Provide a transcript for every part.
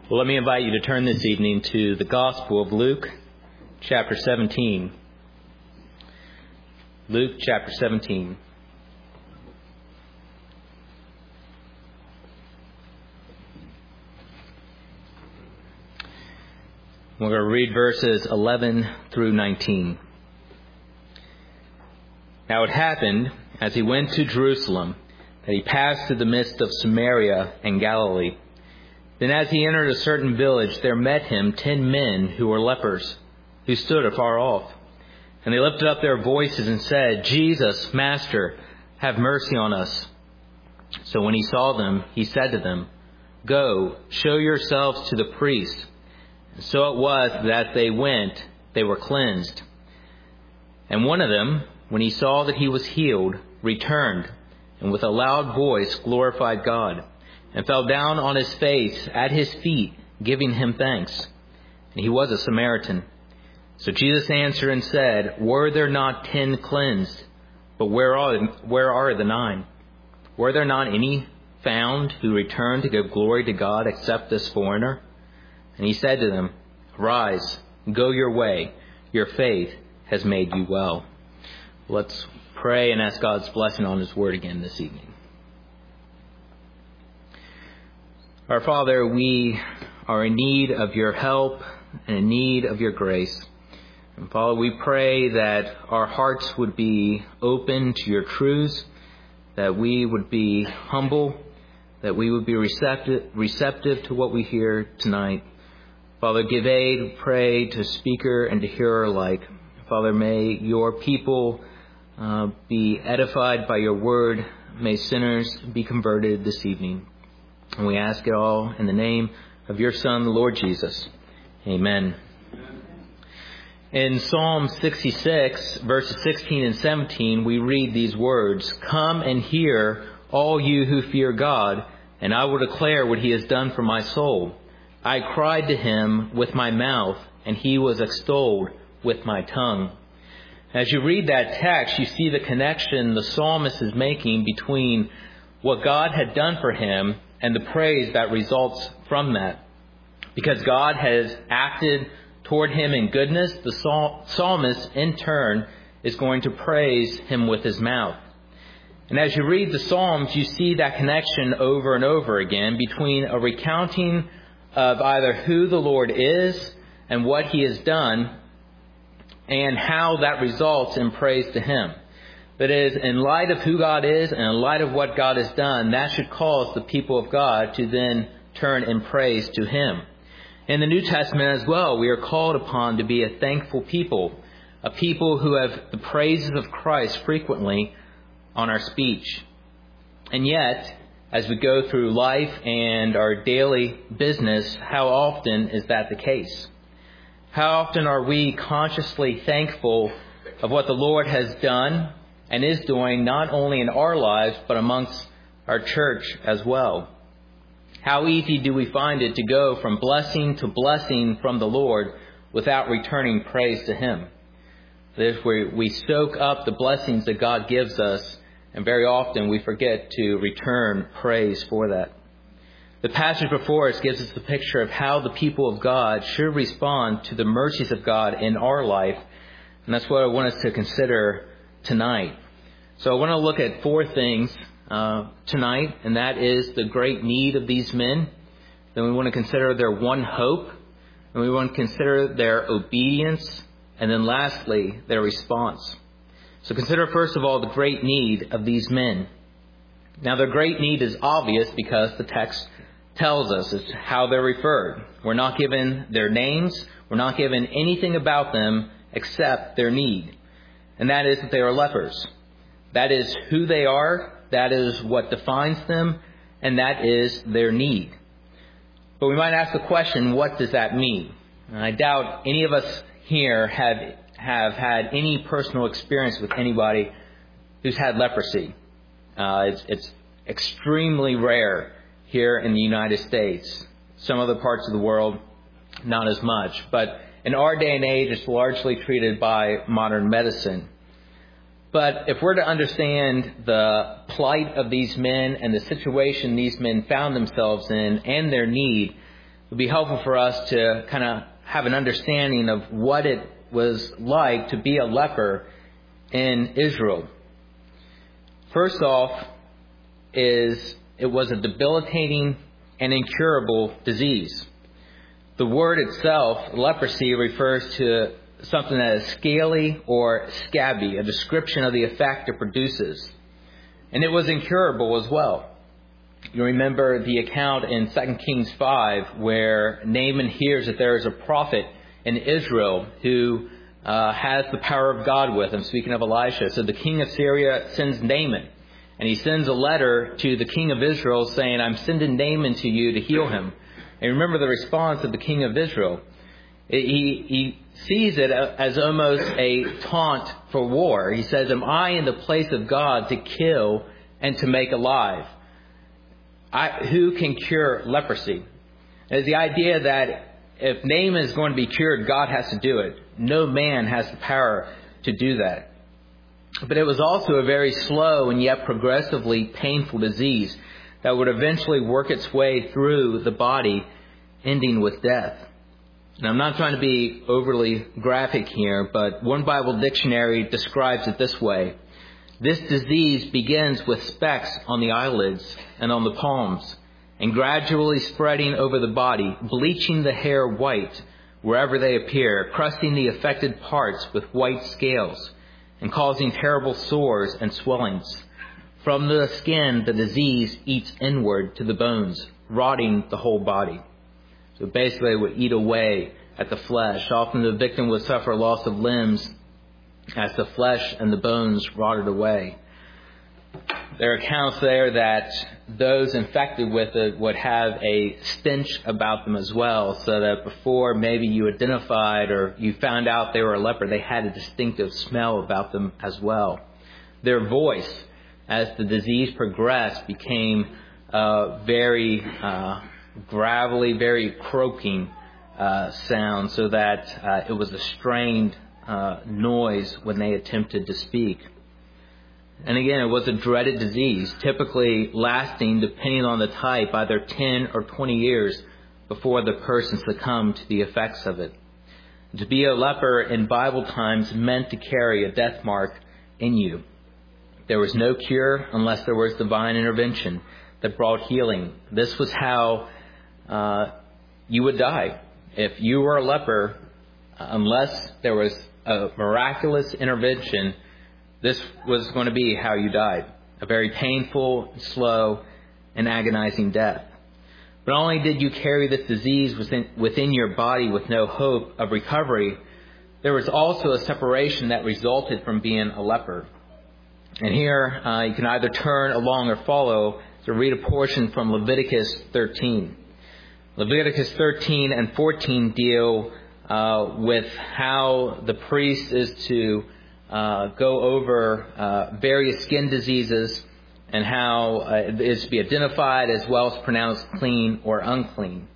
Well, let me invite you to turn this evening to the Gospel of Luke, chapter 17. Luke, chapter 17. We're going to read verses 11 through 19. Now it happened, as he went to Jerusalem, that he passed through the midst of Samaria and Galilee. Then as he entered a certain village, there met him 10 men who were lepers, who stood afar off. And they lifted up their voices and said, "Jesus, Master, have mercy on us." So when he saw them, he said to them, "Go, show yourselves to the priest." And so it was that they went, they were cleansed. And one of them, when he saw that he was healed, returned, and with a loud voice glorified God, and fell down on his face at his feet, giving him thanks. And he was a Samaritan. So Jesus answered and said, "Were there not 10 cleansed? But where are the 9? Were there not any found who returned to give glory to God except this foreigner?" And he said to them, "Rise, go your way. Your faith has made you well." Let's pray and ask God's blessing on his word again this evening. Our Father, we are in need of your help and in need of your grace. And Father, we pray that our hearts would be open to your truths, that we would be humble, that we would be receptive to what we hear tonight. Father, give aid, we pray, to speaker and to hearer alike. Father, may your people be edified by your word. May sinners be converted this evening. And we ask it all in the name of your Son, the Lord Jesus. Amen. In Psalm 66, verses 16 and 17, we read these words, "Come and hear, all you who fear God, and I will declare what he has done for my soul. I cried to him with my mouth, and he was extolled with my tongue." As you read that text, you see the connection the psalmist is making between what God had done for him and the praise that results from that. Because God has acted toward him in goodness, the psalmist in turn is going to praise him with his mouth. And as you read the Psalms, you see that connection over and over again between a recounting of either who the Lord is and what he has done, and how that results in praise to him. That is, in light of who God is and in light of what God has done, that should cause the people of God to then turn in praise to him. In the New Testament as well, we are called upon to be a thankful people, a people who have the praises of Christ frequently on our speech. And yet, as we go through life and our daily business, how often is that the case? How often are we consciously thankful of what the Lord has done and is doing, not only in our lives, but amongst our church as well? How easy do we find it to go from blessing to blessing from the Lord without returning praise to him? That is where we soak up the blessings that God gives us, and very often we forget to return praise for that. The passage before us gives us the picture of how the people of God should respond to the mercies of God in our life, and that's what I want us to consider tonight. So I want to look at 4 things tonight, and that is the great need of these men. Then we want to consider their one hope, and we want to consider their obedience, and then lastly, their response. So consider first of all the great need of these men. Now their great need is obvious because the text tells us it's how they're referred. We're not given their names, we're not given anything about them except their need. And that is that they are lepers. That is who they are, that is what defines them, and that is their need. But we might ask the question, what does that mean? And I doubt any of us here have had any personal experience with anybody who's had leprosy. It's extremely rare here in the United States. Some other parts of the world, not as much. But in our day and age, it's largely treated by modern medicine. But if we're to understand the plight of these men and the situation these men found themselves in and their need, would be helpful for us to kind of have an understanding of what it was like to be a leper in Israel. First off, it was a debilitating and incurable disease. The word itself, leprosy, refers to something that is scaly or scabby, a description of the effect it produces. And it was incurable as well. You remember the account in 2 Kings 5 where Naaman hears that there is a prophet in Israel who has the power of God with him, speaking of Elisha. So the king of Syria sends Naaman, and he sends a letter to the king of Israel saying, I'm sending Naaman to you to heal him. And remember the response of the king of Israel. He sees it as almost a taunt for war. He says, am I in the place of God to kill and to make alive? Who can cure leprosy? And it's the idea that if Naaman is going to be cured, God has to do it. No man has the power to do that. But it was also a very slow and yet progressively painful disease that would eventually work its way through the body, ending with death. And I'm not trying to be overly graphic here, but one Bible dictionary describes it this way. This disease begins with specks on the eyelids and on the palms, and gradually spreading over the body, bleaching the hair white wherever they appear, crusting the affected parts with white scales, and causing terrible sores and swellings. From the skin, the disease eats inward to the bones, rotting the whole body. So basically it would eat away at the flesh. Often the victim would suffer loss of limbs as the flesh and the bones rotted away. There are accounts there that those infected with it would have a stench about them as well, so that before maybe you identified or you found out they were a leper, they had a distinctive smell about them as well. Their voice, as the disease progressed, became very gravelly, very croaking sound, so that it was a strained noise when they attempted to speak. And again, it was a dreaded disease, typically lasting, depending on the type, either 10 or 20 years before the person succumbed to the effects of it. To be a leper in Bible times meant to carry a death mark in you. There was no cure unless there was divine intervention that brought healing. This was how you would die. If you were a leper, unless there was a miraculous intervention, this was going to be how you died. A very painful, slow, and agonizing death. But not only did you carry this disease within your body with no hope of recovery, there was also a separation that resulted from being a leper. And here you can either turn along or follow to read a portion from Leviticus 13. Leviticus 13 and 14 deal with how the priest is to go over various skin diseases and how it is to be identified as well as pronounced clean or unclean.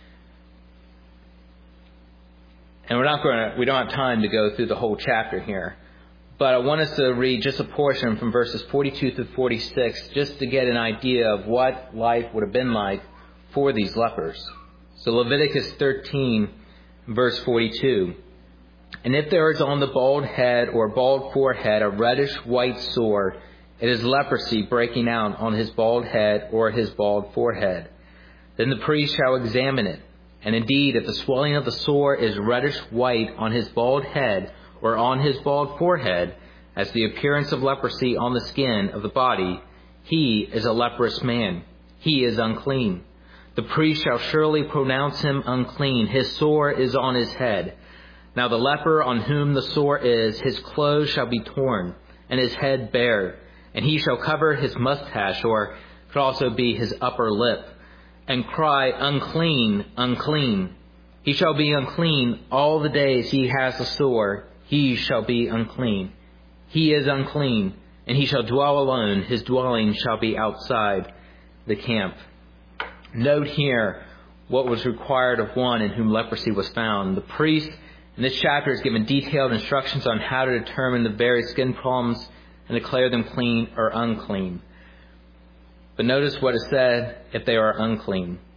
And we don't have time to go through the whole chapter here. But I want us to read just a portion from verses 42 through 46 just to get an idea of what life would have been like for these lepers. So Leviticus 13, verse 42. And if there is on the bald head or bald forehead a reddish white sore, it is leprosy breaking out on his bald head or his bald forehead. Then the priest shall examine it. And indeed, if the swelling of the sore is reddish white on his bald head or on his bald forehead, as the appearance of leprosy on the skin of the body, he is a leprous man. He is unclean. The priest shall surely pronounce him unclean. His sore is on his head. Now the leper on whom the sore is, his clothes shall be torn, and his head bare, and he shall cover his mustache, or could also be his upper lip, and cry, unclean, unclean. He shall be unclean all the days he has the sore. He shall be unclean. He is unclean, and he shall dwell alone. His dwelling shall be outside the camp. Note here what was required of one in whom leprosy was found. The priest in this chapter is given detailed instructions on how to determine the various skin problems and declare them clean or unclean. But notice what is said if they are unclean.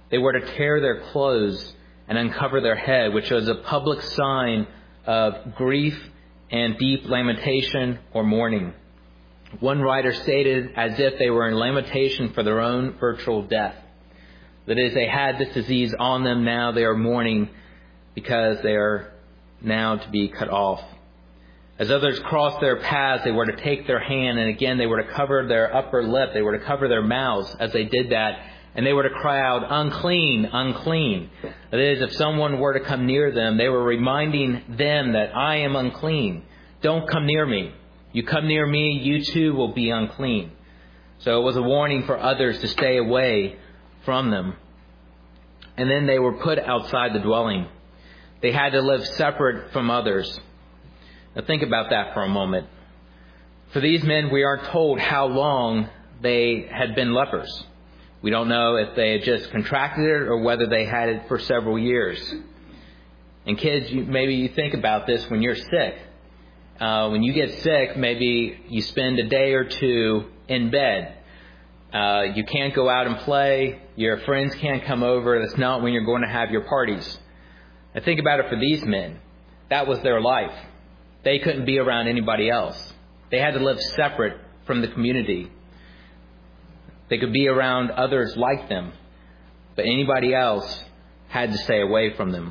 they were to tear their clothes and uncover their head, which was a public sign of grief and deep lamentation or mourning. One writer stated as if they were in lamentation for their own virtual death. That is, they had this disease on them, now they are mourning because they are now to be cut off. As others crossed their paths, they were to take their hand, and again they were to cover their upper lip, they were to cover their mouths as they did that, and they were to cry out, "Unclean, unclean." That is, if someone were to come near them, they were reminding them that I am unclean. Don't come near me. You come near me, you too will be unclean. So it was a warning for others to stay away from them. And then they were put outside the dwelling. They had to live separate from others. Now think about that for a moment. For these men, we aren't told how long they had been lepers. We don't know if they had just contracted it or whether they had it for several years. And kids, maybe you think about this when you're sick. When you get sick, maybe you spend a day or two in bed. You can't go out and play. Your friends can't come over. That's not when you're going to have your parties. Now think about it for these men. That was their life. They couldn't be around anybody else. They had to live separate from the community. They could be around others like them, but anybody else had to stay away from them.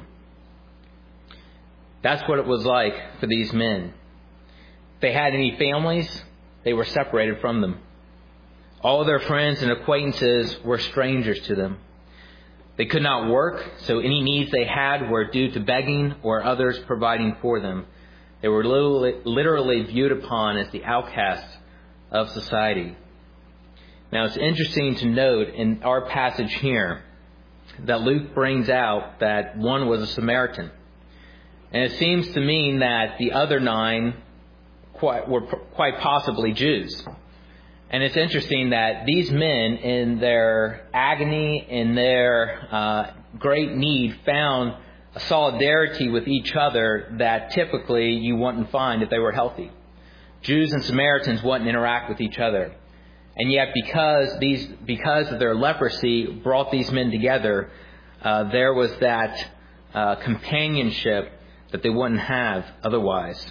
That's what it was like for these men. If they had any families, they were separated from them. All of their friends and acquaintances were strangers to them. They could not work, so any needs they had were due to begging or others providing for them. They were literally viewed upon as the outcasts of society. Now, it's interesting to note in our passage here that Luke brings out that one was a Samaritan. And it seems to mean that the other 9 were quite possibly Jews. And it's interesting that these men, in their agony, in their great need, found a solidarity with each other that typically you wouldn't find if they were healthy. Jews and Samaritans wouldn't interact with each other. And yet because of their leprosy brought these men together, there was that companionship that they wouldn't have otherwise.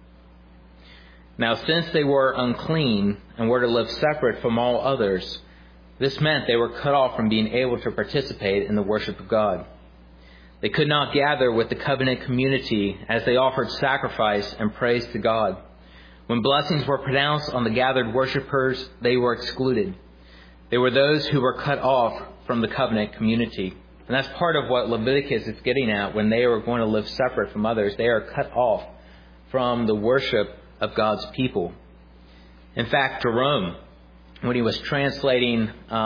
Now, since they were unclean and were to live separate from all others, this meant they were cut off from being able to participate in the worship of God. They could not gather with the covenant community as they offered sacrifice and praise to God. When blessings were pronounced on the gathered worshipers, they were excluded. They were those who were cut off from the covenant community. And that's part of what Leviticus is getting at when they are going to live separate from others. They are cut off from the worship of God's people. In fact, Jerome, when he was translating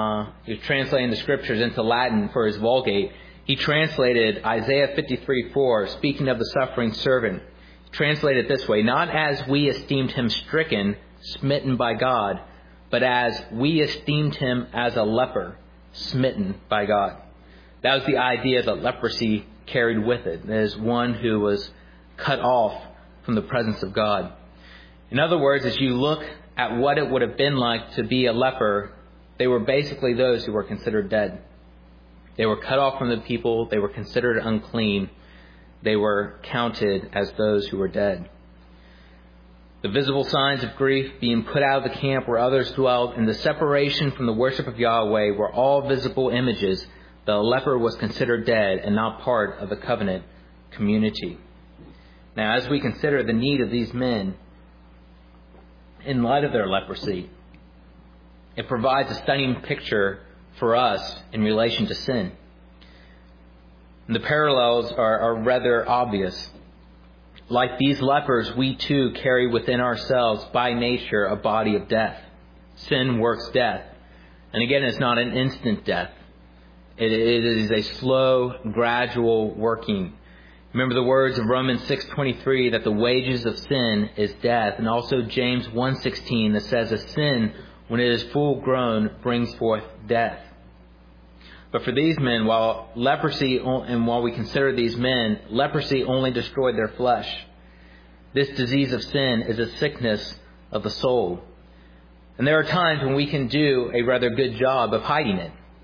the scriptures into Latin for his Vulgate, he translated Isaiah 53:4, speaking of the suffering servant. Translated this way: not as we esteemed him stricken, smitten by God, but as we esteemed him as a leper, smitten by God. That was the idea that leprosy carried with it, as one who was cut off from the presence of God. In other words, as you look at what it would have been like to be a leper, they were basically those who were considered dead. They were cut off from the people. They were considered unclean. They were counted as those who were dead. The visible signs of grief, being put out of the camp where others dwelt, and the separation from the worship of Yahweh were all visible images that a leper was considered dead and not part of the covenant community. Now, as we consider the need of these men in light of their leprosy, it provides a stunning picture for us in relation to sin. The parallels are rather obvious. Like these lepers, we too carry within ourselves by nature a body of death. Sin works death. And again, it's not an instant death. It is a slow, gradual working. Remember the words of Romans 6:23 that the wages of sin is death. And also James 1:16 that says a sin, when it is full grown, brings forth death. But for these men, while we consider these men, leprosy only destroyed their flesh. This disease of sin is a sickness of the soul. And there are times when we can do a rather good job of hiding it.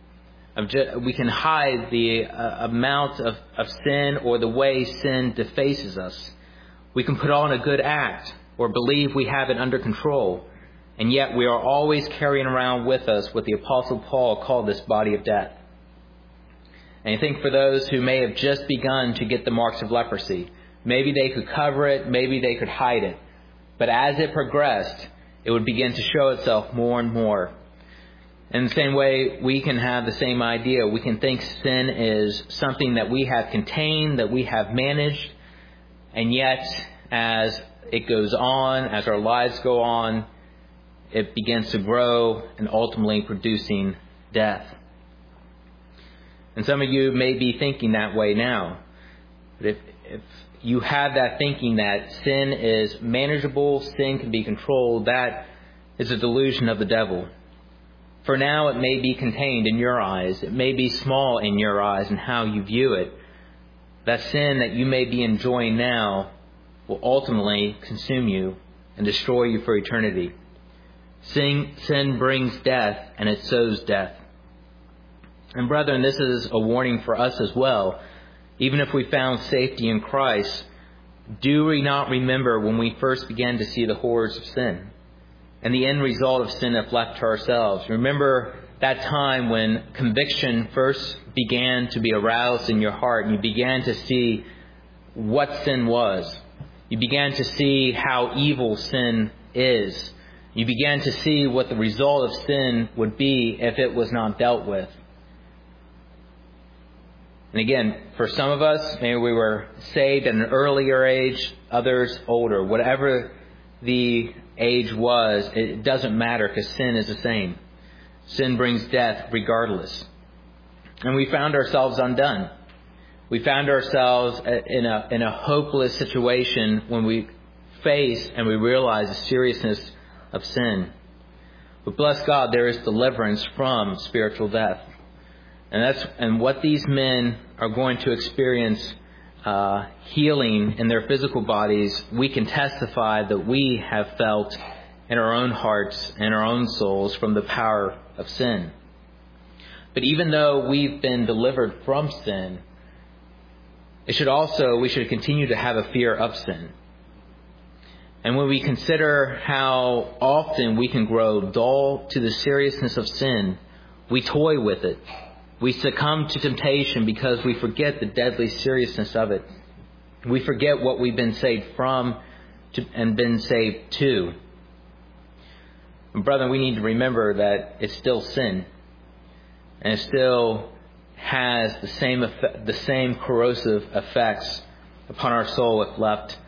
We can hide the amount of sin or the way sin defaces us. We can put on a good act or believe we have it under control. And yet we are always carrying around with us what the Apostle Paul called this body of death. And I think for those who may have just begun to get the marks of leprosy, maybe they could cover it, maybe they could hide it. But as it progressed, it would begin to show itself more and more. In the same way, we can have the same idea. We can think sin is something that we have contained, that we have managed. And yet, as it goes on, as our lives go on, it begins to grow and ultimately producing death. And some of you may be thinking that way now. But if you have that thinking that sin is manageable, sin can be controlled, that is a delusion of the devil. For now, it may be contained in your eyes. It may be small in your eyes and how you view it. That sin that you may be enjoying now will ultimately consume you and destroy you for eternity. Sin brings death, and it sows death. And brethren, this is a warning for us as well. Even if we found safety in Christ, do we not remember when we first began to see the horrors of sin and the end result of sin if left to ourselves? Remember that time when conviction first began to be aroused in your heart and you began to see what sin was. You began to see how evil sin is. You began to see what the result of sin would be if it was not dealt with. And again, for some of us, maybe we were saved at an earlier age, others older. Whatever the age was, it doesn't matter because sin is the same. Sin brings death regardless. And we found ourselves undone. We found ourselves in a hopeless situation when we face and we realize the seriousness of sin. But bless God, there is deliverance from spiritual death. And what these men are going to experience healing in their physical bodies, we can testify that we have felt in our own hearts and our own souls from the power of sin. But even though we've been delivered from sin, we should continue to have a fear of sin. And when we consider how often we can grow dull to the seriousness of sin, we toy with it. We succumb to temptation because we forget the deadly seriousness of it. We forget what we've been saved from and been saved to. And brethren, we need to remember that it's still sin. And it still has the same corrosive effects upon our soul if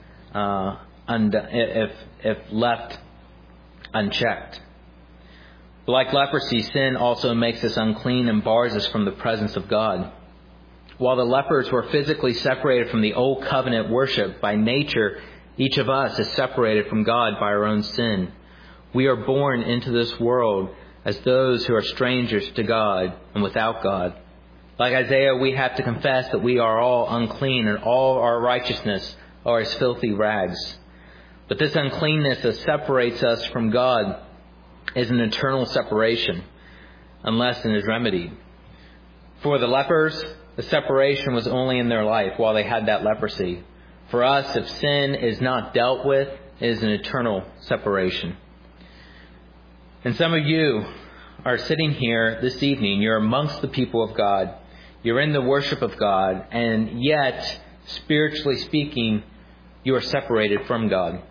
left unchecked. Like leprosy, sin also makes us unclean and bars us from the presence of God. While the lepers were physically separated from the old covenant worship, by nature, each of us is separated from God by our own sin. We are born into this world as those who are strangers to God and without God. Like Isaiah, we have to confess that we are all unclean and all our righteousness are as filthy rags. But this uncleanness that separates us from God is an eternal separation, unless it is remedied. For the lepers, the separation was only in their life while they had that leprosy. For us, if sin is not dealt with, it is an eternal separation. And some of you are sitting here this evening. You're amongst the people of God. You're in the worship of God. And yet, spiritually speaking, you are separated from God.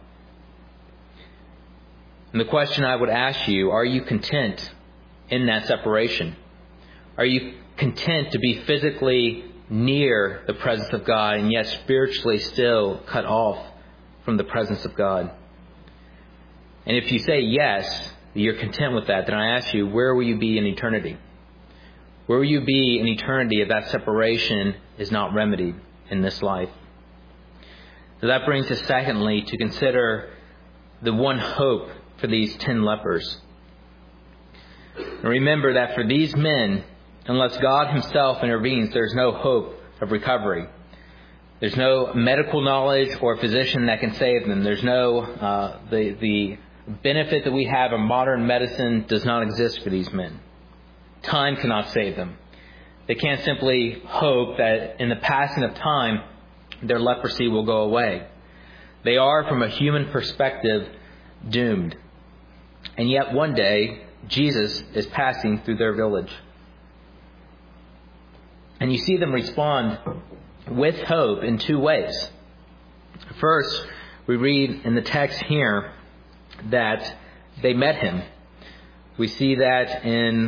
And the question I would ask you, are you content in that separation? Are you content to be physically near the presence of God and yet spiritually still cut off from the presence of God? And if you say yes, you're content with that, then I ask you, where will you be in eternity? Where will you be in eternity if that separation is not remedied in this life? So that brings us secondly to consider the one hope for these 10 lepers. And remember that for these men, unless God himself intervenes, there's no hope of recovery. There's no medical knowledge or physician that can save them. There's no, the benefit that we have in modern medicine does not exist for these men. Time cannot save them. They can't simply hope that in the passing of time, their leprosy will go away. They are, from a human perspective, doomed. And yet one day, Jesus is passing through their village. And you see them respond with hope in two ways. First, we read in the text here that they met him. We see that in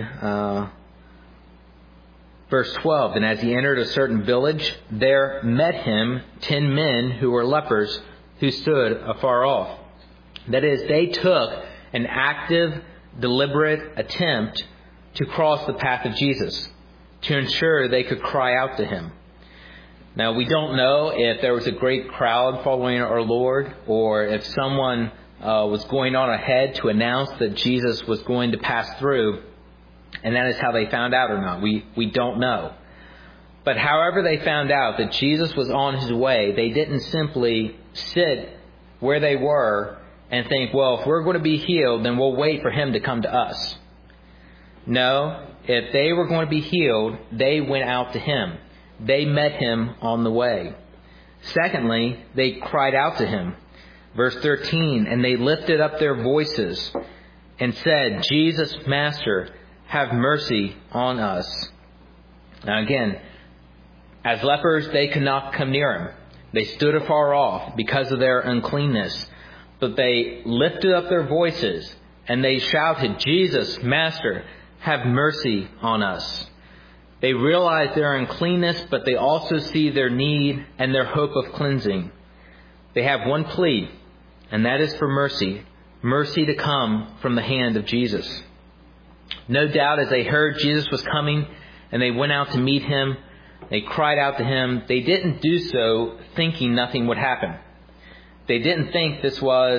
verse 12. And as he entered a certain village, there met him 10 men who were lepers who stood afar off. That is, they took an active, deliberate attempt to cross the path of Jesus, to ensure they could cry out to him. Now, we don't know if there was a great crowd following our Lord, or if someone was going on ahead to announce that Jesus was going to pass through, and that is how they found out or not. We don't know. But however they found out that Jesus was on his way, they didn't simply sit where they were and think, well, if we're going to be healed, then we'll wait for him to come to us. No, if they were going to be healed, they went out to him. They met him on the way. Secondly, they cried out to him. Verse 13, and they lifted up their voices and said, Jesus, Master, have mercy on us. Now again, as lepers, they could not come near him. They stood afar off because of their uncleanness. But they lifted up their voices and they shouted, Jesus, Master, have mercy on us. They realize their uncleanness, but they also see their need and their hope of cleansing. They have one plea, and that is for mercy. Mercy to come from the hand of Jesus. No doubt as they heard Jesus was coming and they went out to meet him, they cried out to him. They didn't do so thinking nothing would happen. They didn't think this was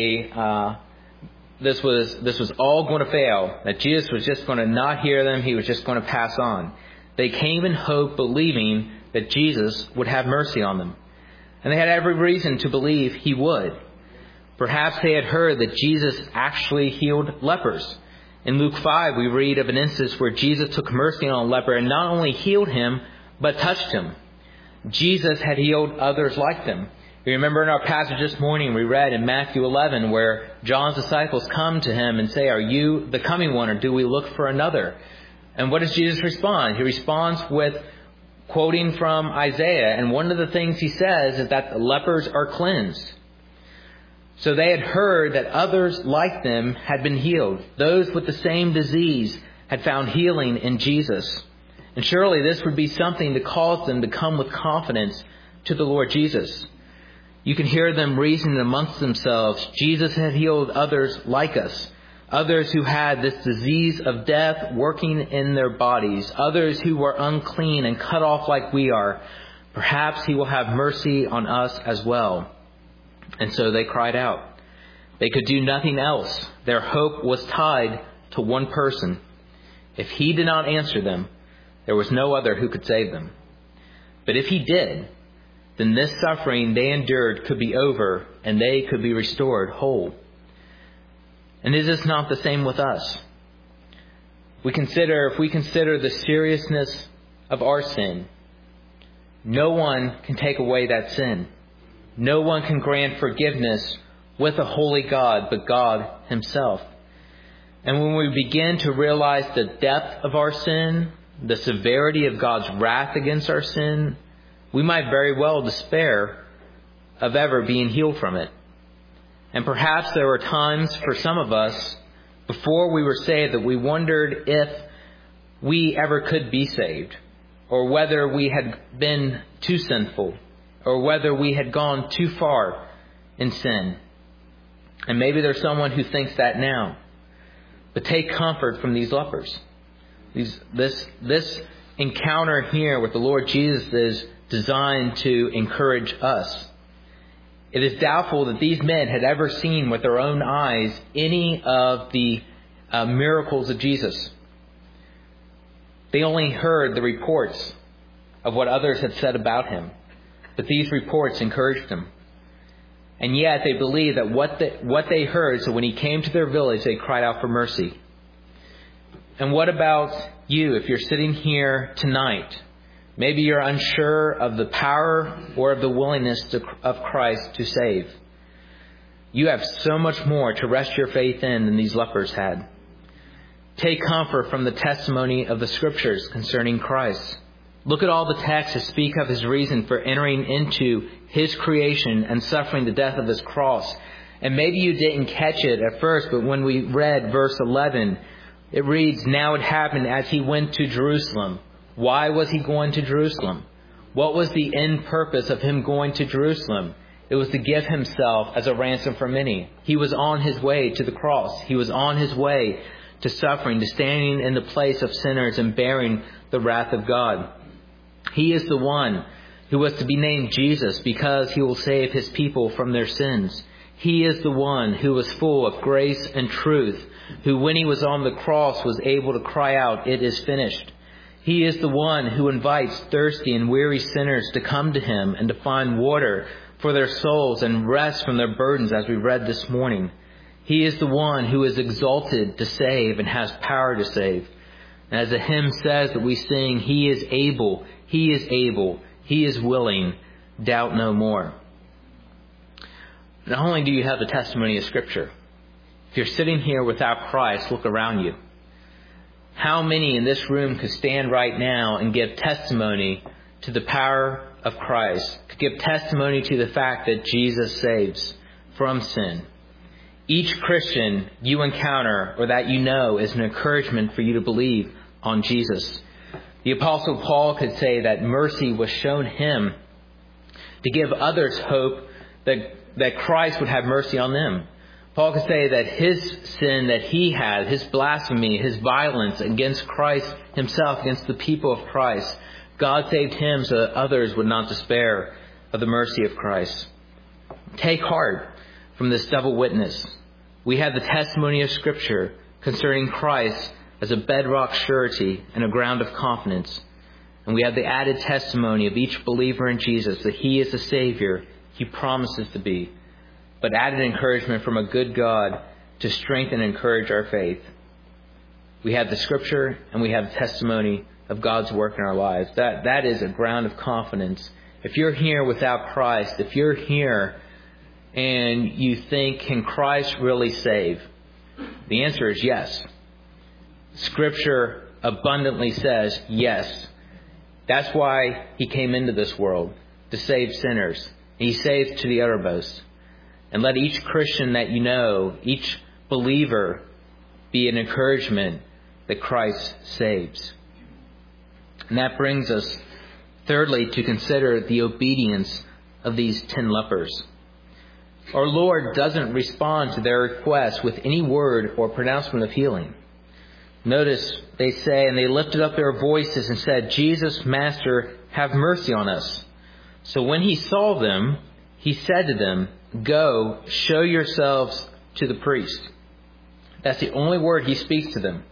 all going to fail, that Jesus was just going to not hear them, he was just going to pass on. They came in hope, believing that Jesus would have mercy on them. And they had every reason to believe he would. Perhaps they had heard that Jesus actually healed lepers. In Luke 5, we read of an instance where Jesus took mercy on a leper and not only healed him, but touched him. Jesus had healed others like them. You remember in our passage this morning, we read in Matthew 11, where John's disciples come to him and say, are you the coming one, or do we look for another? And what does Jesus respond? He responds with quoting from Isaiah. And one of the things he says is that the lepers are cleansed. So they had heard that others like them had been healed. Those with the same disease had found healing in Jesus. And surely this would be something to cause them to come with confidence to the Lord Jesus. You can hear them reasoning amongst themselves. Jesus had healed others like us. Others who had this disease of death working in their bodies. Others who were unclean and cut off like we are. Perhaps he will have mercy on us as well. And so they cried out. They could do nothing else. Their hope was tied to one person. If he did not answer them, there was no other who could save them. But if he did, then this suffering they endured could be over and they could be restored whole. And is this not the same with us? If we consider the seriousness of our sin, no one can take away that sin. No one can grant forgiveness with a holy God but God himself. And when we begin to realize the depth of our sin, the severity of God's wrath against our sin, we might very well despair of ever being healed from it. And perhaps there were times for some of us before we were saved that we wondered if we ever could be saved, or whether we had been too sinful, or whether we had gone too far in sin. And maybe there's someone who thinks that now. But take comfort from these lepers. This encounter here with the Lord Jesus is designed to encourage us. It is doubtful that these men had ever seen with their own eyes any of the miracles of Jesus. They only heard the reports of what others had said about him. But these reports encouraged them. And yet they believed that what they heard, so when he came to their village, they cried out for mercy. And what about you if you're sitting here tonight? Maybe you're unsure of the power or of the willingness of Christ to save. You have so much more to rest your faith in than these lepers had. Take comfort from the testimony of the Scriptures concerning Christ. Look at all the texts that speak of his reason for entering into his creation and suffering the death of his cross. And maybe you didn't catch it at first, but when we read verse 11, it reads, "Now it happened as he went to Jerusalem." Why was he going to Jerusalem? What was the end purpose of him going to Jerusalem? It was to give himself as a ransom for many. He was on his way to the cross. He was on his way to suffering, to standing in the place of sinners and bearing the wrath of God. He is the one who was to be named Jesus because he will save his people from their sins. He is the one who was full of grace and truth, who when he was on the cross was able to cry out, "It is finished." He is the one who invites thirsty and weary sinners to come to him and to find water for their souls and rest from their burdens, as we read this morning. He is the one who is exalted to save and has power to save. And as the hymn says that we sing, he is able, he is able, he is willing, doubt no more. Not only do you have the testimony of Scripture, if you're sitting here without Christ, look around you. How many in this room could stand right now and give testimony to the power of Christ, could give testimony to the fact that Jesus saves from sin? Each Christian you encounter or that you know is an encouragement for you to believe on Jesus. The Apostle Paul could say that mercy was shown him to give others hope that Christ would have mercy on them. Paul could say that his sin that he had, his blasphemy, his violence against Christ himself, against the people of Christ, God saved him so that others would not despair of the mercy of Christ. Take heart from this double witness. We have the testimony of Scripture concerning Christ as a bedrock surety and a ground of confidence. And we have the added testimony of each believer in Jesus that he is the Savior he promises to be, but added encouragement from a good God to strengthen and encourage our faith. We have the Scripture and we have the testimony of God's work in our lives. That is a ground of confidence. If you're here without Christ, if you're here and you think, can Christ really save? The answer is yes. Scripture abundantly says yes. That's why he came into this world, to save sinners. He saves to the uttermost. And let each Christian that you know, each believer, be an encouragement that Christ saves. And that brings us, thirdly, to consider the obedience of these 10 lepers. Our Lord doesn't respond to their request with any word or pronouncement of healing. Notice they say, and they lifted up their voices and said, "Jesus, Master, have mercy on us." So when he saw them, he said to them, "Go, show yourselves to the priest." That's the only word he speaks to them.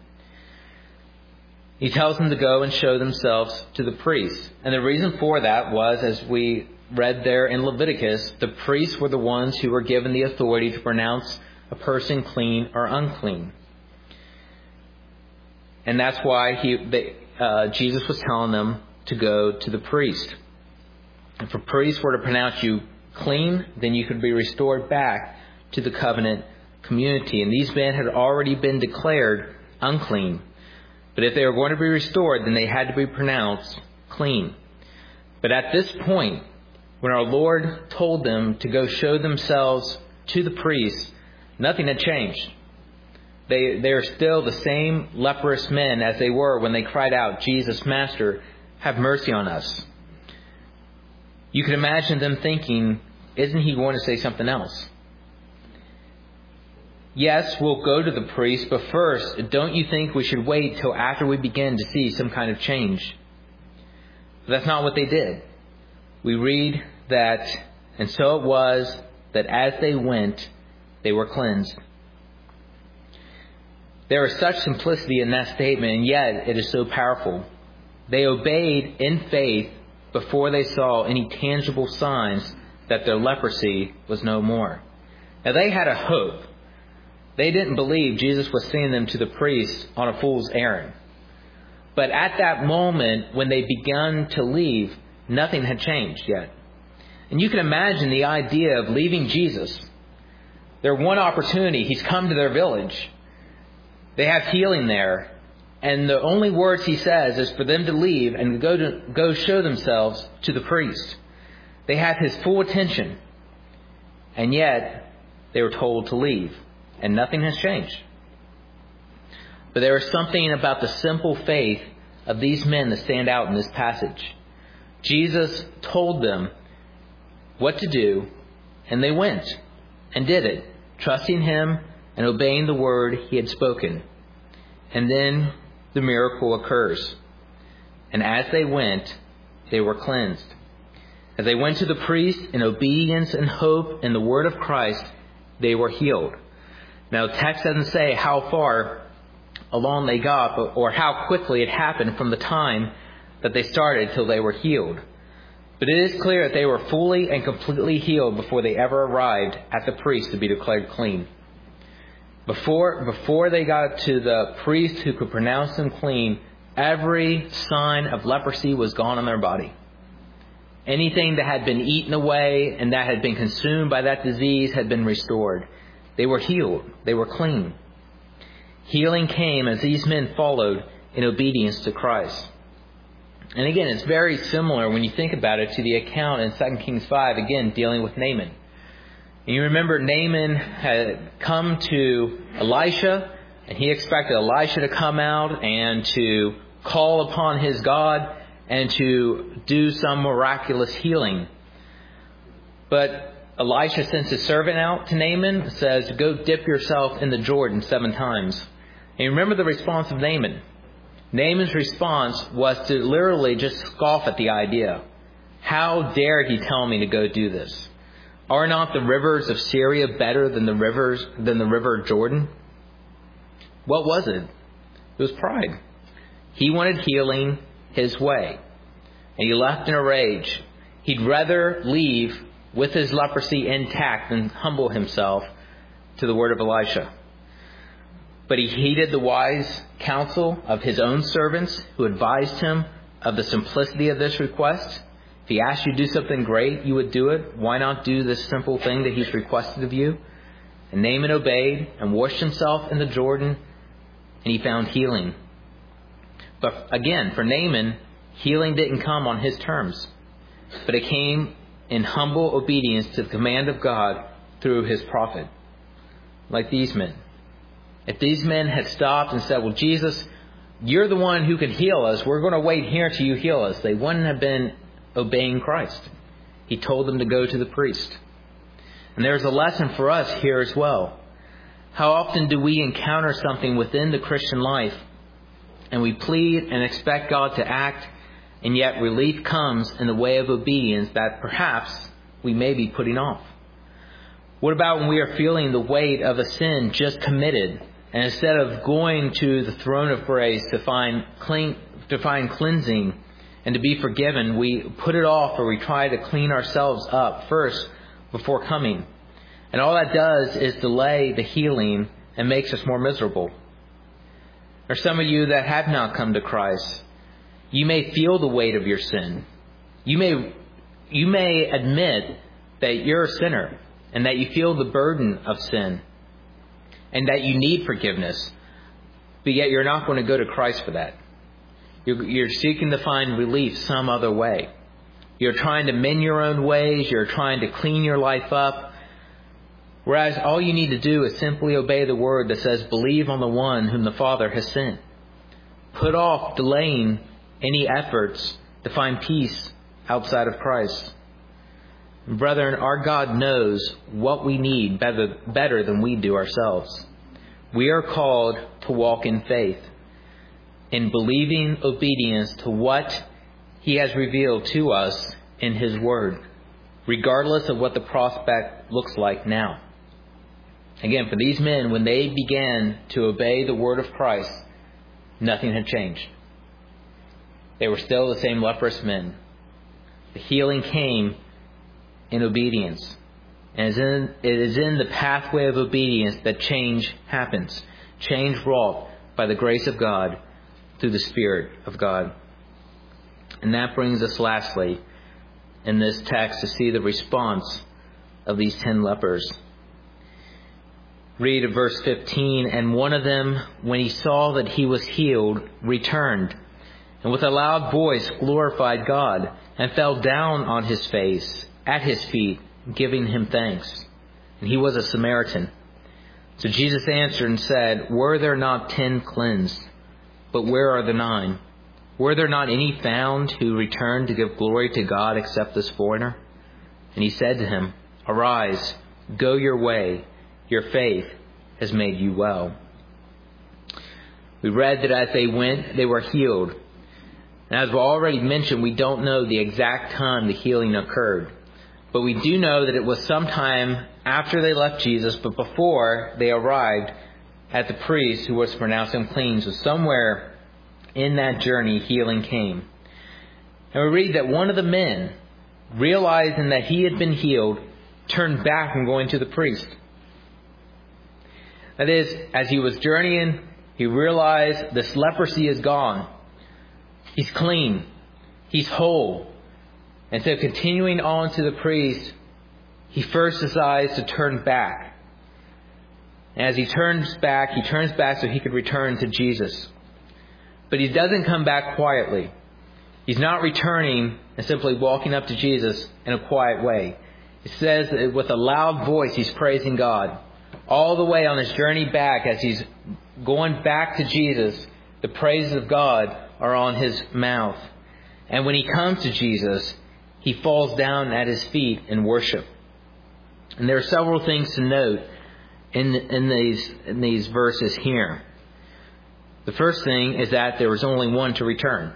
He tells them to go and show themselves to the priest. And the reason for that was, as we read there in Leviticus, the priests were the ones who were given the authority to pronounce a person clean or unclean. And that's why Jesus was telling them to go to the priest. If a priest were to pronounce you clean, then you could be restored back to the covenant community. And these men had already been declared unclean. But if they were going to be restored, then they had to be pronounced clean. But at this point, when our Lord told them to go show themselves to the priest, nothing had changed. They are still the same leprous men as they were when they cried out, "Jesus, Master, have mercy on us." You can imagine them thinking, isn't he going to say something else? Yes, we'll go to the priest, but first, don't you think we should wait till after we begin to see some kind of change? But that's not what they did. We read that, and so it was that as they went, they were cleansed. There is such simplicity in that statement, and yet it is so powerful. They obeyed in faith before they saw any tangible signs that their leprosy was no more. Now they had a hope. They didn't believe Jesus was sending them to the priest on a fool's errand. But at that moment, when they began to leave, nothing had changed yet. And you can imagine the idea of leaving Jesus. Their one opportunity, he's come to their village. They have healing there. And the only words he says is for them to leave and go show themselves to the priest. They have his full attention. And yet, they were told to leave. And nothing has changed. But there is something about the simple faith of these men that stand out in this passage. Jesus told them what to do, and they went and did it, trusting him and obeying the word he had spoken. And then the miracle occurs. And as they went, they were cleansed. As they went to the priest in obedience and hope in the word of Christ, they were healed. Now, the text doesn't say how far along they got or how quickly it happened from the time that they started till they were healed. But it is clear that they were fully and completely healed before they ever arrived at the priest to be declared clean. Before they got to the priest who could pronounce them clean, every sign of leprosy was gone on their body. Anything that had been eaten away and that had been consumed by that disease had been restored. They were healed. They were clean. Healing came as these men followed in obedience to Christ. And again, it's very similar when you think about it to the account in 2 Kings 5, again, dealing with Naaman. And you remember Naaman had come to Elisha, and he expected Elisha to come out and to call upon his God and to do some miraculous healing. But Elisha sends his servant out to Naaman, says, go dip yourself in the Jordan 7 times. And you remember the response of Naaman. Naaman's response was to literally just scoff at the idea. How dare he tell me to go do this? Are not the rivers of Syria better than the river Jordan? What was it? It was pride. He wanted healing his way. And he left in a rage. He'd rather leave with his leprosy intact than humble himself to the word of Elisha. But he heeded the wise counsel of his own servants who advised him of the simplicity of this request. If he asked you to do something great, you would do it. Why not do this simple thing that he's requested of you? And Naaman obeyed and washed himself in the Jordan, and he found healing. But again, for Naaman, healing didn't come on his terms, but it came in humble obedience to the command of God through his prophet, like these men. If these men had stopped and said, well, Jesus, you're the one who can heal us. We're going to wait here till you heal us. They wouldn't have been obeying Christ. He told them to go to the priest. And there's a lesson for us here as well. How often do we encounter something within the Christian life and we plead and expect God to act, and yet relief comes in the way of obedience that perhaps we may be putting off? What about when we are feeling the weight of a sin just committed, and instead of going to the throne of grace to find cleansing and to be forgiven, we put it off, or we try to clean ourselves up first before coming? And all that does is delay the healing and makes us more miserable. Or some of you that have not come to Christ, you may feel the weight of your sin. You may admit that you're a sinner and that you feel the burden of sin and that you need forgiveness, but yet you're not going to go to Christ for that. You're seeking to find relief some other way. You're trying to mend your own ways. You're trying to clean your life up. Whereas all you need to do is simply obey the word that says, believe on the one whom the Father has sent. Put off delaying any efforts to find peace outside of Christ. Brethren, our God knows what we need better than we do ourselves. We are called to walk in faith, in believing obedience to what He has revealed to us in His Word, regardless of what the prospect looks like now. Again, for these men, when they began to obey the Word of Christ, nothing had changed. They were still the same leprous men. The healing came in obedience. And it is in the pathway of obedience that change happens. Change wrought by the grace of God through the Spirit of God. And that brings us lastly in this text to see the response of these 10 lepers. Read at verse 15, "And one of them, when he saw that he was healed, returned, and with a loud voice glorified God, and fell down on his face at his feet, giving him thanks. And he was a Samaritan. So Jesus answered and said, Were there not 10 cleansed? But where are the 9? Were there not any found who returned to give glory to God except this foreigner? And he said to him, Arise, go your way. Your faith has made you well." We read that as they went, they were healed. And as we already mentioned, we don't know the exact time the healing occurred. But we do know that it was sometime after they left Jesus, but before they arrived at the priest who was to pronounce them clean. So somewhere in that journey, healing came. And we read that one of the men, realizing that he had been healed, turned back from going to the priest. That is, as he was journeying, he realized this leprosy is gone. He's clean. He's whole. And so continuing on to the priest, he first decides to turn back. And as he turns back so he could return to Jesus. But he doesn't come back quietly. He's not returning and simply walking up to Jesus in a quiet way. It says that with a loud voice, he's praising God. All the way on his journey back, as he's going back to Jesus, the praises of God are on his mouth. And when he comes to Jesus, he falls down at his feet in worship. And there are several things to note in these verses here. The first thing is that there was only one to return.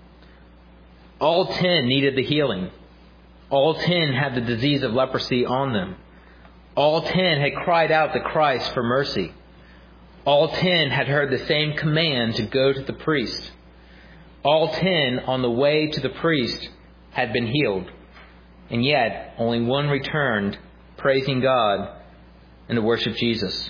All 10 needed the healing. All 10 had the disease of leprosy on them. All 10 had cried out to Christ for mercy. All 10 had heard the same command to go to the priest. All 10 on the way to the priest had been healed. And yet, only one returned, praising God and to worship Jesus.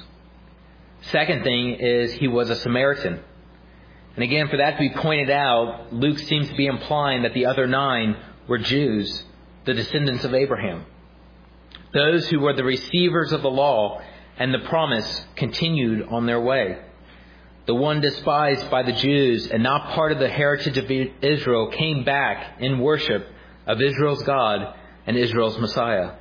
Second thing is he was a Samaritan. And again, for that to be pointed out, Luke seems to be implying that the other 9 were Jews, the descendants of Abraham. Those who were the receivers of the law and the promise continued on their way. The one despised by the Jews and not part of the heritage of Israel came back in worship of Israel's God and Israel's Messiah.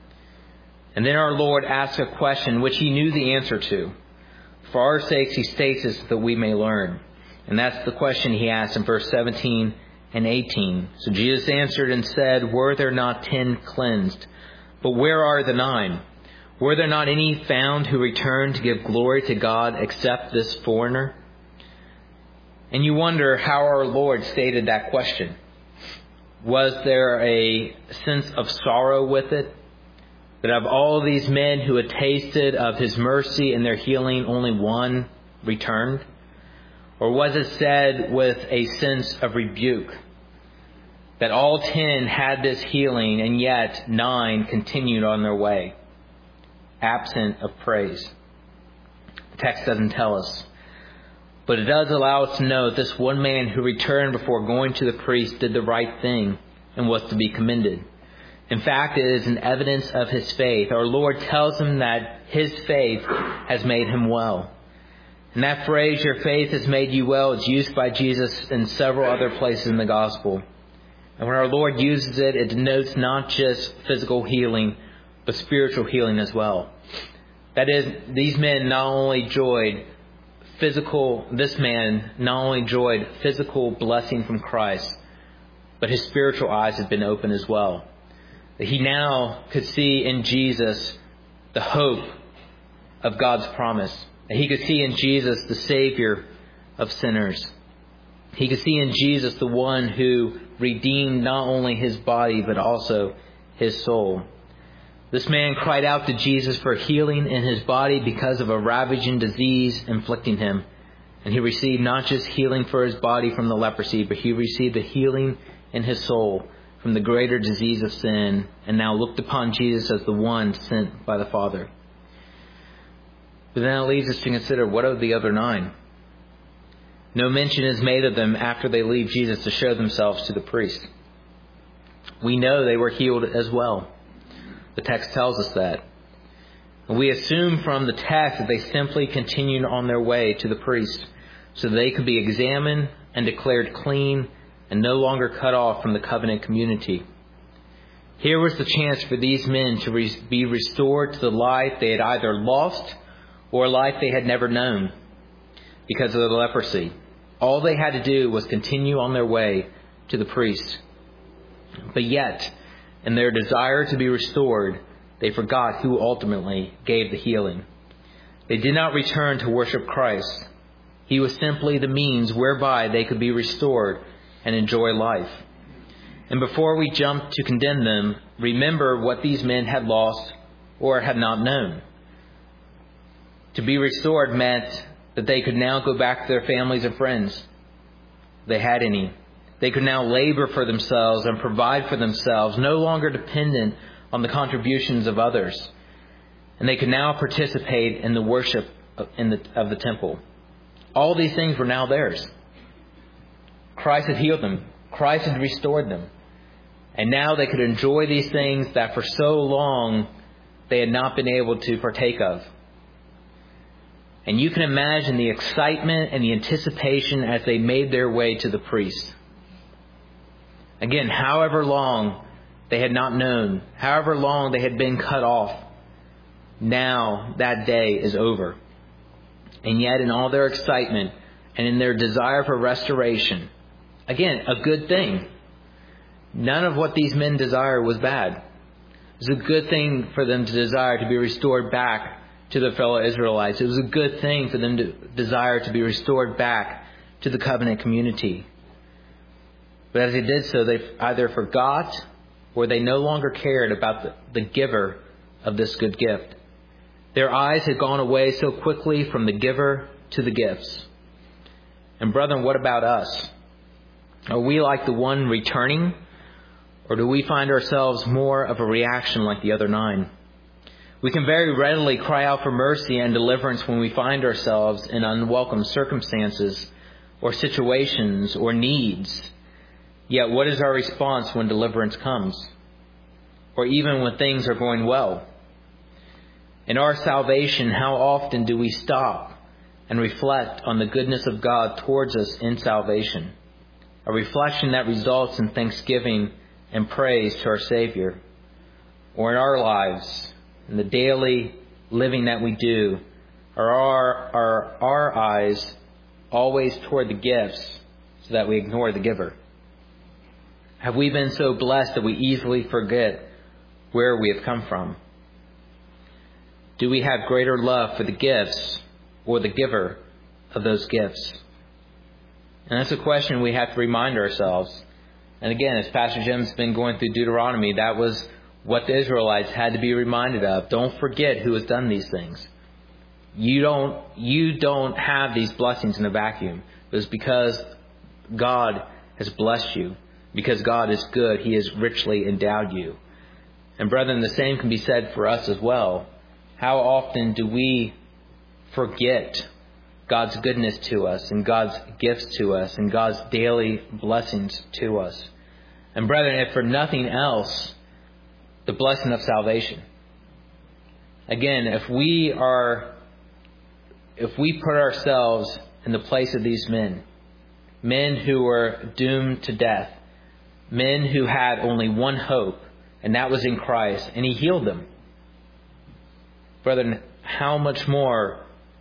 And then our Lord asked a question which he knew the answer to. For our sakes, he states this that we may learn. And that's the question he asked in verse 17 and 18. So Jesus answered and said, Were there not 10 cleansed? But where are the 9? Were there not any found who returned to give glory to God except this foreigner? And you wonder how our Lord stated that question. Was there a sense of sorrow with it? That of all these men who had tasted of his mercy and their healing, only one returned? Or was it said with a sense of rebuke? That all 10 had this healing and yet 9 continued on their way, absent of praise. The text doesn't tell us. But it does allow us to know that this one man who returned before going to the priest did the right thing and was to be commended. In fact, it is an evidence of his faith. Our Lord tells him that his faith has made him well. And that phrase, your faith has made you well, is used by Jesus in several other places in the gospel. And when our Lord uses it, it denotes not just physical healing, but spiritual healing as well. That is, this man not only enjoyed physical blessing from Christ, but his spiritual eyes had been opened as well. That he now could see in Jesus the hope of God's promise. That he could see in Jesus the Savior of sinners. He could see in Jesus the one who redeemed not only his body, but also his soul. This man cried out to Jesus for healing in his body because of a ravaging disease inflicting him. And he received not just healing for his body from the leprosy, but he received the healing in his soul from the greater disease of sin and now looked upon Jesus as the one sent by the Father. But then it leads us to consider, what of the other 9? No mention is made of them after they leave Jesus to show themselves to the priest. We know they were healed as well. The text tells us that. And we assume from the text that they simply continued on their way to the priest so they could be examined and declared clean and no longer cut off from the covenant community. Here was the chance for these men to be restored to the life they had either lost or a life they had never known because of their leprosy. All they had to do was continue on their way to the priest. But yet, in their desire to be restored, they forgot who ultimately gave the healing. They did not return to worship Christ. He was simply the means whereby they could be restored and enjoy life. And before we jump to condemn them, remember what these men had lost or had not known. To be restored meant that they could now go back to their families and friends. They had any. They could now labor for themselves and provide for themselves, no longer dependent on the contributions of others. And they could now participate in the worship of the temple. All these things were now theirs. Christ had healed them. Christ had restored them. And now they could enjoy these things that for so long they had not been able to partake of. And you can imagine the excitement and the anticipation as they made their way to the priest. Again, however long they had not known, however long they had been cut off, now that day is over. And yet in all their excitement and in their desire for restoration, again, a good thing. None of what these men desire was bad. It was a good thing for them to desire to be restored back to their fellow Israelites. It was a good thing for them to desire to be restored back to the covenant community. But as they did so, they either forgot or they no longer cared about the giver of this good gift. Their eyes had gone away so quickly from the giver to the gifts. And brethren, what about us? Are we like the one returning? Or do we find ourselves more of a reaction like the other 9? We can very readily cry out for mercy and deliverance when we find ourselves in unwelcome circumstances or situations or needs. Yet what is our response when deliverance comes? Or even when things are going well? In our salvation, how often do we stop and reflect on the goodness of God towards us in salvation? A reflection that results in thanksgiving and praise to our Savior. Or in our lives, in the daily living that we do, are our eyes always toward the gifts so that we ignore the giver? Have we been so blessed that we easily forget where we have come from? Do we have greater love for the gifts or the giver of those gifts? And that's a question we have to remind ourselves. And again, as Pastor Jim's been going through Deuteronomy, that was what the Israelites had to be reminded of. Don't forget who has done these things. You don't have these blessings in a vacuum. It was because God has blessed you. Because God is good, He has richly endowed you. And brethren, the same can be said for us as well. How often do we forget God's goodness to us and God's gifts to us and God's daily blessings to us? And brethren, if for nothing else, the blessing of salvation. Again, if we put ourselves in the place of these men who were doomed to death, men who had only one hope, and that was in Christ, and He healed them. Brethren, how much more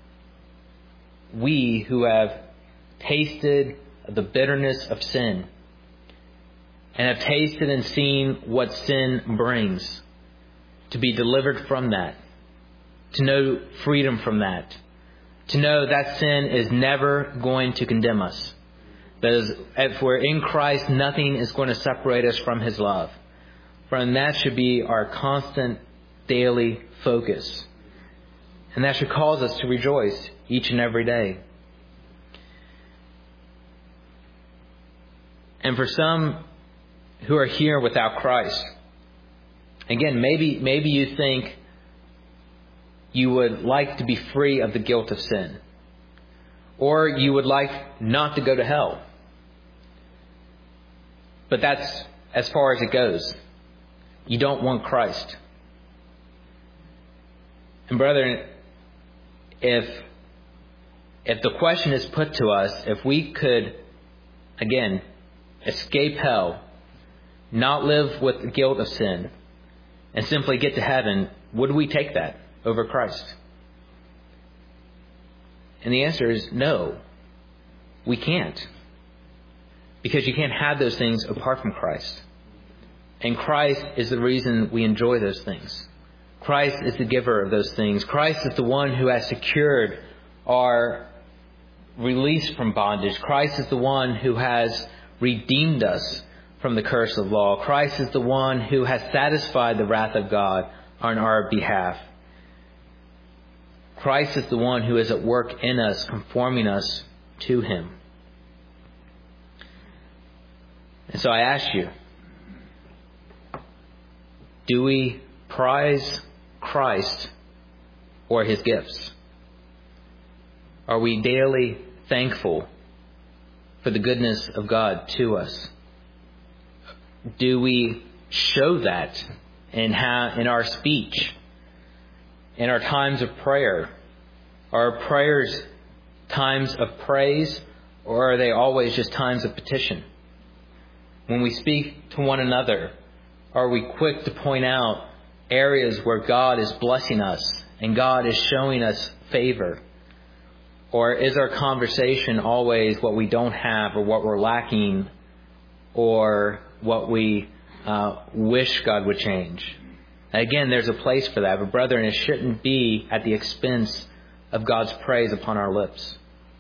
we who have tasted the bitterness of sin and have tasted and seen what sin brings, to be delivered from that, to know freedom from that, to know that sin is never going to condemn us. That is, if we're in Christ, nothing is going to separate us from His love. Friend, that should be our constant daily focus. And that should cause us to rejoice each and every day. And for some, who are here without Christ. Again, maybe you think you would like to be free of the guilt of sin, or you would like not to go to hell. But that's as far as it goes. You don't want Christ. And brethren, if the question is put to us, if we could, again, escape hell, not live with the guilt of sin, and simply get to heaven, would we take that over Christ? And the answer is no. We can't. Because you can't have those things apart from Christ. And Christ is the reason we enjoy those things. Christ is the giver of those things. Christ is the one who has secured our release from bondage. Christ is the one who has redeemed us from the curse of law. Christ is the one who has satisfied the wrath of God on our behalf. Christ is the one who is at work in us, conforming us to Him. And so I ask you, do we prize Christ or His gifts? Are we daily thankful for the goodness of God to us? Do we show that in our speech, in our times of prayer? Are our prayers times of praise, or are they always just times of petition? When we speak to one another, are we quick to point out areas where God is blessing us and God is showing us favor? Or is our conversation always what we don't have or what we're lacking or what we wish God would change? Again, there's a place for that. But brethren, it shouldn't be at the expense of God's praise upon our lips.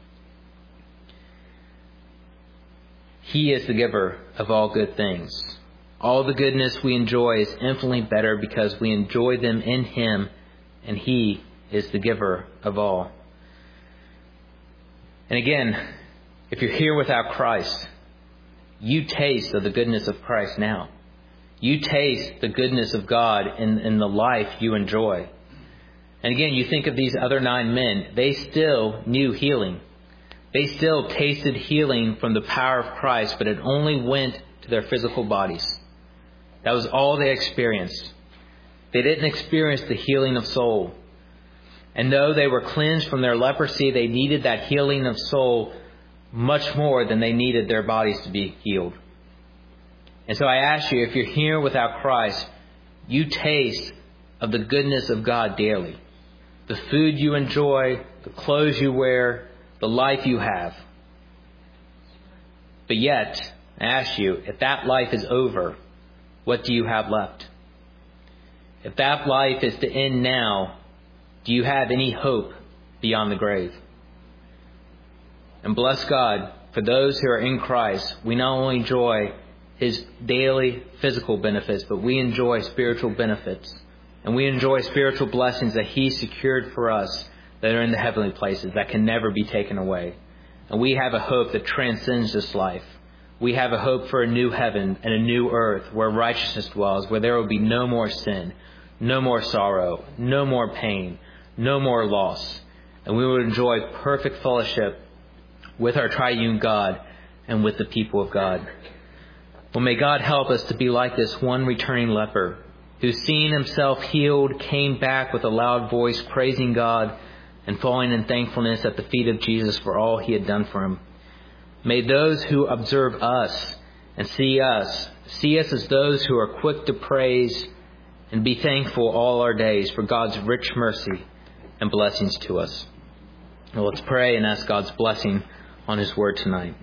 He is the giver of all good things. All the goodness we enjoy is infinitely better because we enjoy them in Him, and He is the giver of all. And again, if you're here without Christ, you taste of the goodness of Christ now. You taste the goodness of God in the life you enjoy. And again, you think of these other 9 men. They still knew healing. They still tasted healing from the power of Christ, but it only went to their physical bodies. That was all they experienced. They didn't experience the healing of soul. And though they were cleansed from their leprosy, they needed that healing of soul much more than they needed their bodies to be healed. And so I ask you, if you're here without Christ, you taste of the goodness of God daily. The food you enjoy, the clothes you wear, the life you have. But yet, I ask you, if that life is over, what do you have left? If that life is to end now, do you have any hope beyond the grave? And bless God, for those who are in Christ, we not only enjoy His daily physical benefits, but we enjoy spiritual benefits. And we enjoy spiritual blessings that He secured for us that are in the heavenly places that can never be taken away. And we have a hope that transcends this life. We have a hope for a new heaven and a new earth where righteousness dwells, where there will be no more sin, no more sorrow, no more pain, no more loss. And we will enjoy perfect fellowship with our triune God and with the people of God. Well, may God help us to be like this one returning leper who, seeing himself healed, came back with a loud voice, praising God and falling in thankfulness at the feet of Jesus for all He had done for him. May those who observe us and see us as those who are quick to praise and be thankful all our days for God's rich mercy and blessings to us. Well, let's pray and ask God's blessing on His word tonight.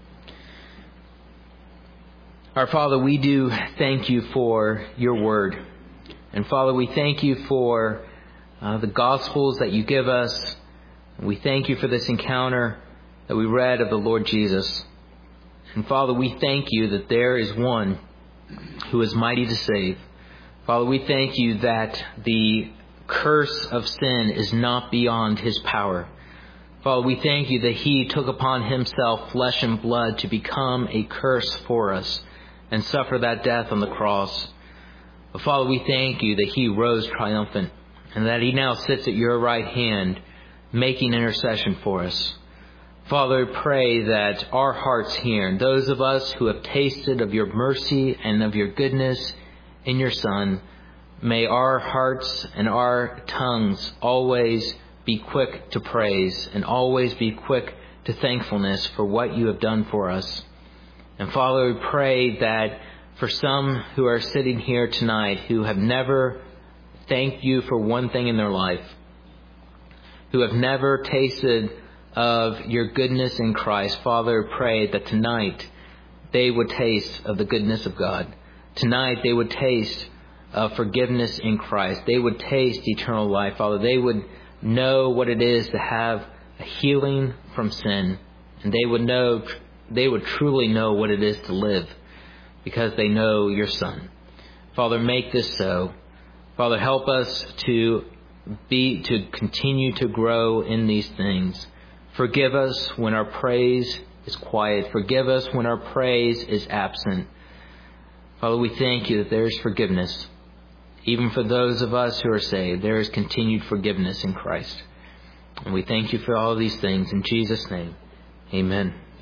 Our Father, we do thank You for Your word. And Father, we thank You for the Gospels that You give us. We thank You for this encounter that we read of the Lord Jesus. And Father, we thank You that there is one who is mighty to save. Father, we thank You that the curse of sin is not beyond His power. Father, we thank You that He took upon Himself flesh and blood to become a curse for us. and suffer that death on the cross. But Father, we thank you that he rose triumphant and that he now sits at your right hand making intercession for us. Father, I pray that our hearts here, and those of us who have tasted of your mercy and of your goodness in your Son, may our hearts and our tongues always be quick to praise and always be quick to thankfulness for what you have done for us. And Father, we pray that for some who are sitting here tonight who have never thanked you for one thing in their life, who have never tasted of your goodness in Christ, Father, pray that tonight they would taste of the goodness of God. Tonight they would taste of forgiveness in Christ. They would taste eternal life, Father. They would know what it is to have a healing from sin. And they would truly know what it is to live because they know your Son. Father, make this so. Father, help us to continue to grow in these things. Forgive us when our praise is quiet. Forgive us when our praise is absent. Father, we thank you that there is forgiveness. Even for those of us who are saved, there is continued forgiveness in Christ. And we thank you for all of these things. In Jesus' name, amen.